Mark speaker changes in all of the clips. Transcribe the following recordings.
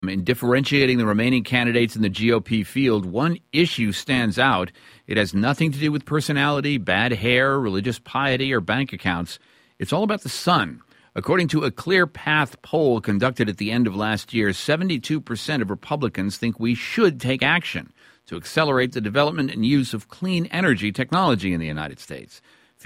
Speaker 1: In differentiating the remaining candidates in the GOP field, one issue stands out. It has nothing to do with personality, bad hair, religious piety, or bank accounts. It's all about the sun. According to a Clear Path poll conducted at the end of last year, 72% of Republicans think we should take action to accelerate the development and use of clean energy technology in the United States.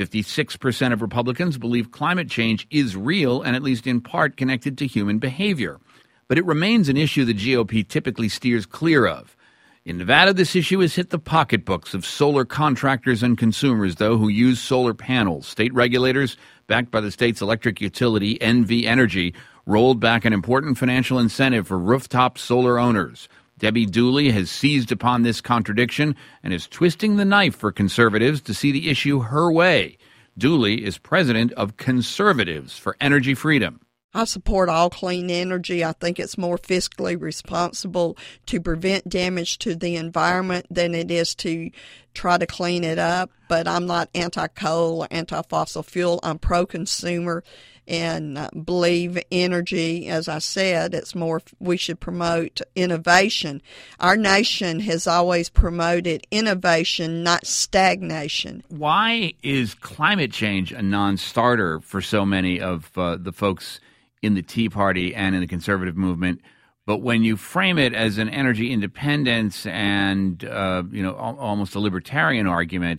Speaker 1: 56% of Republicans believe climate change is real and at least in part connected to human behavior. But it remains an issue the GOP typically steers clear of. In Nevada, this issue has hit the pocketbooks of solar contractors and consumers, though, who use solar panels. State regulators, backed by the state's electric utility, NV Energy, rolled back an important financial incentive for rooftop solar owners. Debbie Dooley has seized upon this contradiction and is twisting the knife for conservatives to see the issue her way. Dooley is president of Conservatives for Energy Freedom.
Speaker 2: I support all clean energy. I think it's more fiscally responsible to prevent damage to the environment than it is to try to clean it up. But I'm not anti-coal or anti-fossil fuel. I'm pro-consumer and believe energy, as I said, it's more we should promote innovation. Our nation has always promoted innovation, not stagnation.
Speaker 1: Why is climate change a non-starter for so many of the folks in the Tea Party and in the conservative movement? But when you frame it as an energy independence and almost a libertarian argument,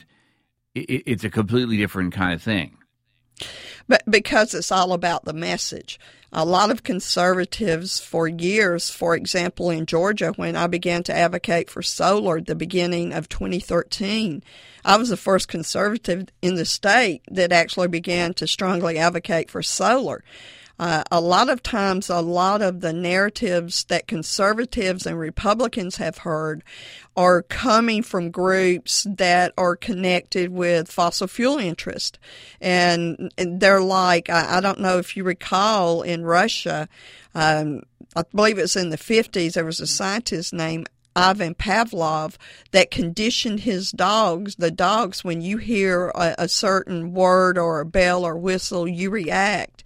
Speaker 1: it's a completely different kind of thing.
Speaker 2: But because it's all about the message. A lot of conservatives for years, for example, in Georgia, when I began to advocate for solar at the beginning of 2013, I was the first conservative in the state that actually began to strongly advocate for solar. A lot of times, a lot of the narratives that conservatives and Republicans have heard are coming from groups that are connected with fossil fuel interest. And they're like, I don't know if you recall in Russia, I believe it's in the 50s, there was a scientist named Ivan Pavlov that conditioned his dogs. The dogs, when you hear a certain word or a bell or whistle, you react.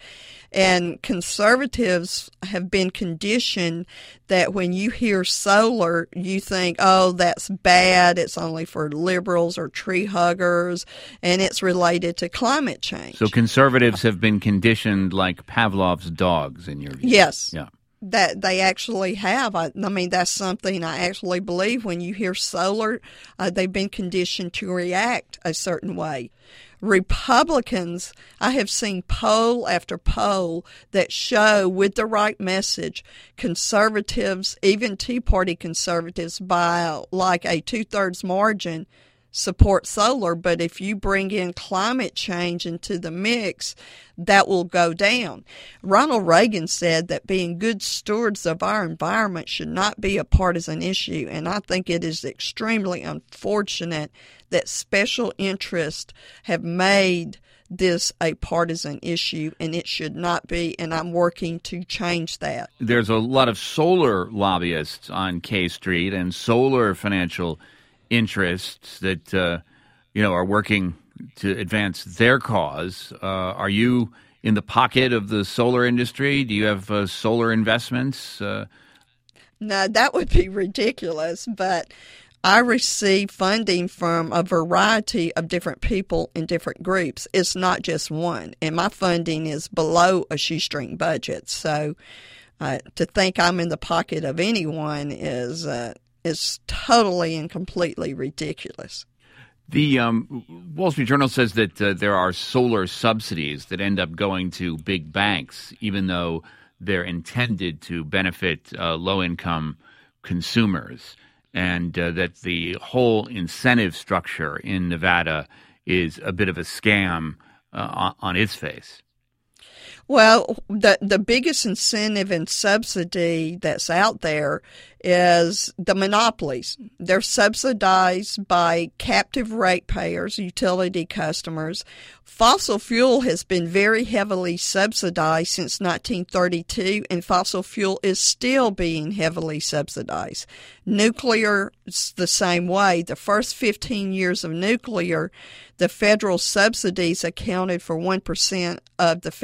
Speaker 2: And conservatives have been conditioned that when you hear solar, you think, oh, that's bad, it's only for liberals or tree huggers, and it's related to climate change.
Speaker 1: So conservatives have been conditioned like Pavlov's dogs, in your view?
Speaker 2: Yes.
Speaker 1: Yeah.
Speaker 2: That they actually have. I mean, that's something I actually believe. When you hear solar, they've been conditioned to react a certain way. Republicans, I have seen poll after poll that show with the right message, conservatives, even Tea Party conservatives, by like a 2/3 margin, support solar. But if you bring in climate change into the mix, that will go down. Ronald Reagan said that being good stewards of our environment should not be a partisan issue, and I think it is extremely unfortunate that special interests have made this a partisan issue, and it should not be, and I'm working to change that.
Speaker 1: There's a lot of solar lobbyists on K Street and solar financial interests that are working to advance their cause. Are you in the pocket of the solar industry? Do you have solar investments?
Speaker 2: No, that would be ridiculous, but I receive funding from a variety of different people in different groups. It's not just one, and my funding is below a shoestring budget. So to think I'm in the pocket of anyone is totally and completely ridiculous.
Speaker 1: The Wall Street Journal says that there are solar subsidies that end up going to big banks, even though they're intended to benefit low-income consumers, and that the whole incentive structure in Nevada is a bit of a scam on its face.
Speaker 2: Well, the biggest incentive and subsidy that's out there is the monopolies. They're subsidized by captive ratepayers, utility customers. Fossil fuel has been very heavily subsidized since 1932, and fossil fuel is still being heavily subsidized. Nuclear is the same way. The first 15 years of nuclear, the federal subsidies accounted for 1% of the federal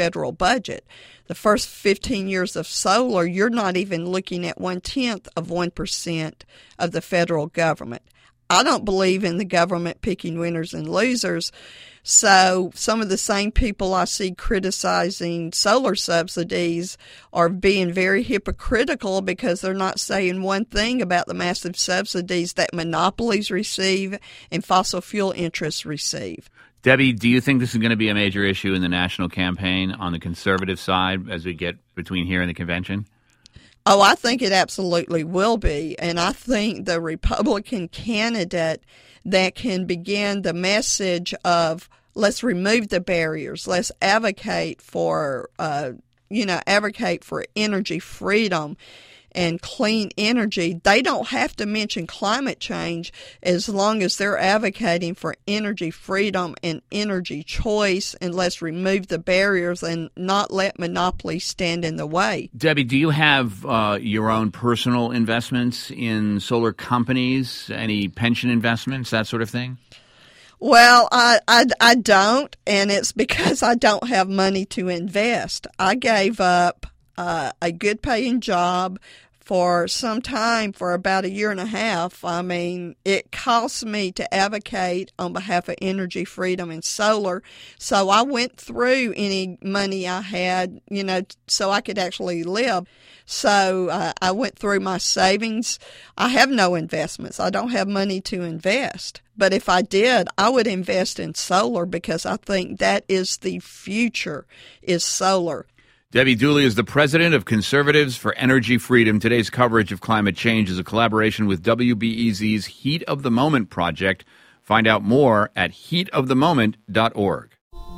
Speaker 2: federal budget. The first 15 years of solar, you're not even looking at 1/10 of 1% of the federal government. I don't believe in the government picking winners and losers. So some of the same people I see criticizing solar subsidies are being very hypocritical because they're not saying one thing about the massive subsidies that monopolies receive and fossil fuel interests receive.
Speaker 1: Debbie, do you think this is going to be a major issue in the national campaign on the conservative side as we get between here and the convention?
Speaker 2: Oh, I think it absolutely will be. And I think the Republican candidate that can begin the message of let's remove the barriers, let's advocate for, advocate for energy freedom and clean energy. They don't have to mention climate change as long as they're advocating for energy freedom and energy choice, and let's remove the barriers and not let monopolies stand in the way.
Speaker 1: Debbie, do you have your own personal investments in solar companies, any pension investments, that sort of thing?
Speaker 2: Well, I don't, and it's because I don't have money to invest. I gave up a good paying job for some time, for about a year and a half. I mean, it cost me to advocate on behalf of energy freedom and solar. So I went through any money I had, so I could actually live. So I went through my savings. I have no investments. I don't have money to invest. But if I did, I would invest in solar because I think that is the future, is solar.
Speaker 1: Debbie Dooley is the president of Conservatives for Energy Freedom. Today's coverage of climate change is a collaboration with WBEZ's Heat of the Moment project. Find out more at heatofthemoment.org.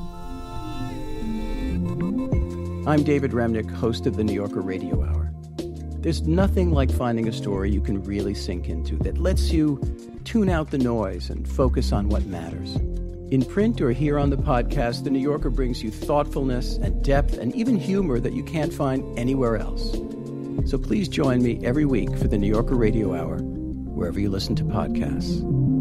Speaker 3: I'm David Remnick, host of the New Yorker Radio Hour. There's nothing like finding a story you can really sink into that lets you tune out the noise and focus on what matters. In print or here on the podcast, The New Yorker brings you thoughtfulness and depth and even humor that you can't find anywhere else. So please join me every week for The New Yorker Radio Hour, wherever you listen to podcasts.